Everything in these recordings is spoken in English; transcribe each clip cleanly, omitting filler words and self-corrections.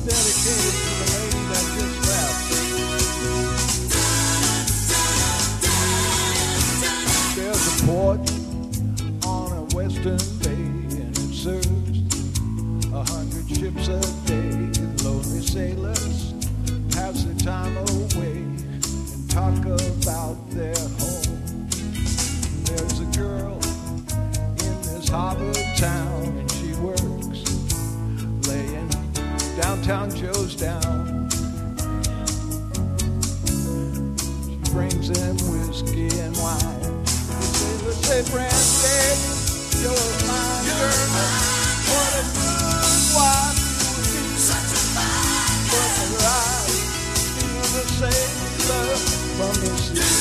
dedicated to the lady that just left. There's a port on a western bay, and it serves 100 ships a day. Lonely sailors pass their time away and talk about their home. There's a girl in this harbor town, and she works laying downtown Joe's down. She brings them whiskey and wine. The sailors say, Brandy, you're a fine girl. What a good wife you would be. Such a fine girl. But her eyes steal the sailor from the sea.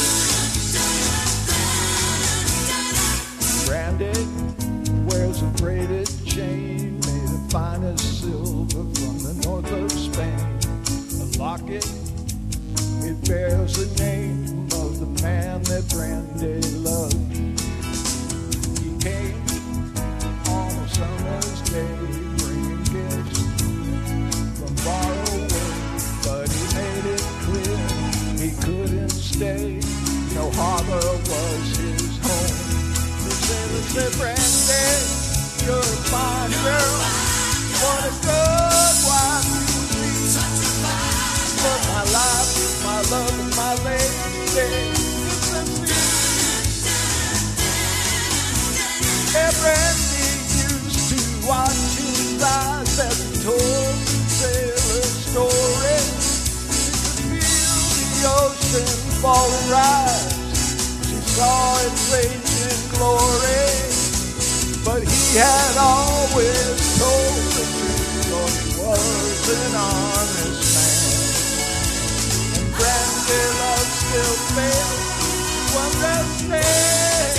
Brandy wears a braided chain made of finest silver from the north of Spain. A locket, it bears the name of the man that Brandy loved. He came on a summer's day, bringing gifts from far away, but he made it clear he couldn't stay. No harbor was his home. The sailor said, Brandy, you're a fine girl. What a good wife you would be. But my life, my love, and my lady is the sea. And Brandy used to watch his eyes as he told the sailor story. She could feel the ocean fall and rise. She saw it raging glory. But he had always told the truth, for he was an honest man. And Brandy love still fails to understand.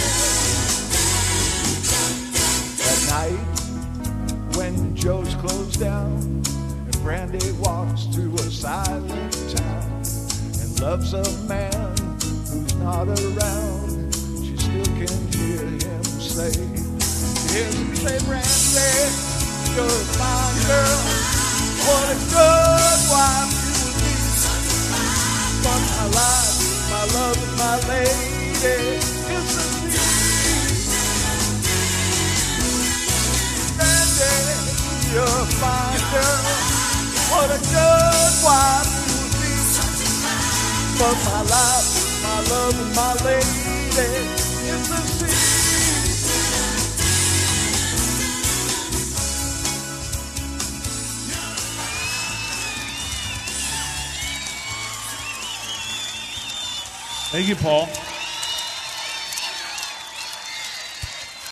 At night, when Joe's closed down, and Brandy walks through a silent town and loves a man who's not around, she still can hear him say, here's him say, Brandy, you're a fine girl. What a good wife you would be. But my life, my love, and my lady is the sea. Brandy, you're a fine girl. What a good wife you would be. But my life, my love, and my lady is the sea. Thank you, Paul.